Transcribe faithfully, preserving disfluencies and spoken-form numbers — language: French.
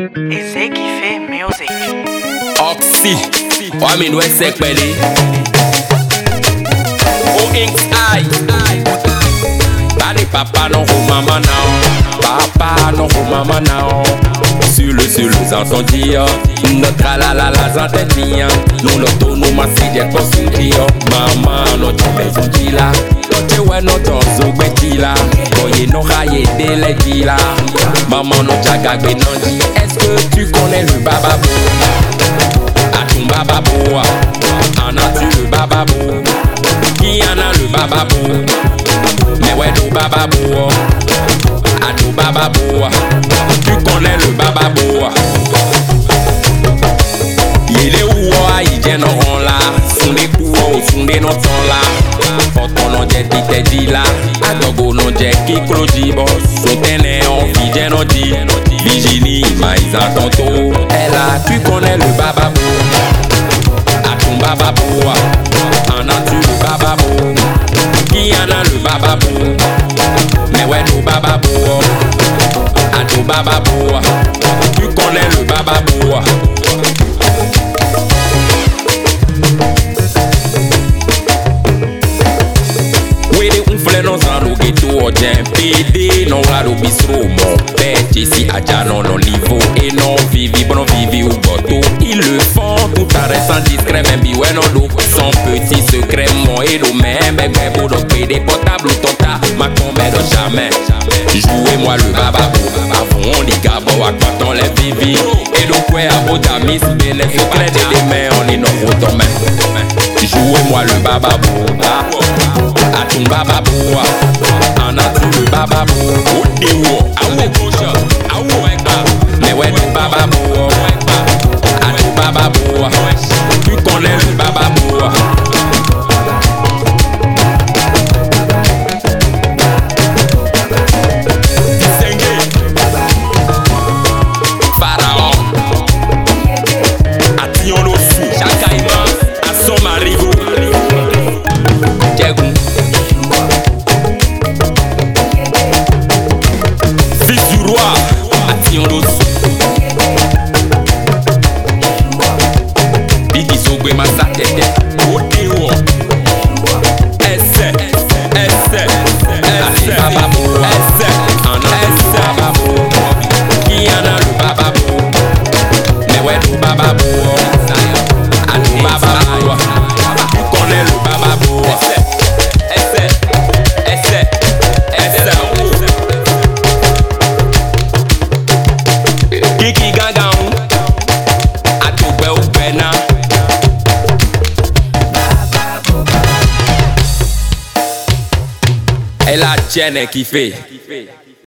Eze qui fait music. Oxy, I mean we say kweli. O Inks I. Badi papa non ho mama now. Papa non ho mama now. Sur le sur les incendies, notre la la la zantetia. Nous le ton nous massi de consudio. Maman no tombe zungila. Te we no tonzo betila. Boye no raye de legila. Maman no jaga benandi. Est-ce que tu connais le bababo? Atum bababo. En as-tu le bababo? Qui en a le bababo? Mais ouais no bababo. Atum bababo. Tu connais le bababo? Il est où? Il vient en là. Son des coups, son des notes là. Foto non jet di te di la. Adogo non jet ki kloji bo. Sotene on fije no di. Vigini maïsa tonto. Elle a, tu connais le bababo. Atum bababo. En as-tu le bababo? Qui en a le bababo? Mais ouais no bababo. Atum bababo. Tu connais le bababo? Non zano ghetto oggi P D non raro bistro mon père si aja non non niveau et non vivi bon vivi ou goto ils le font tout en restant discret même bi ouais non do son petit secret mon et do même bébé beau donc P D portable tonta ma combe de jamais jouez-moi le bababo avant on dit gabo à quoi on les vivi et donc ouais à vos amis bien les secrets de des mains on est non autant même jouez-moi le bababo Atum bababo, en as-tu le bababo? Odewo, awo gauche, awo ekpa. Mais ouais le bababo, atum bababo. Tu connais le bababo? Distingué, Pharaon, Ation Losu, Chakaïma, Assom Marigo. Fils du roi, Ation Losu. Bigi Sogwe Masatete, Odewo. Esse, esse, esse, bababo, esse, esse, bababo. Qui en a le bababo? Mais ouais le bababo. Atum bababo. Tu connais le bababo? Esse, esse, esse. Kiki gaga Atoube ou bena. Elle a tienne qui fait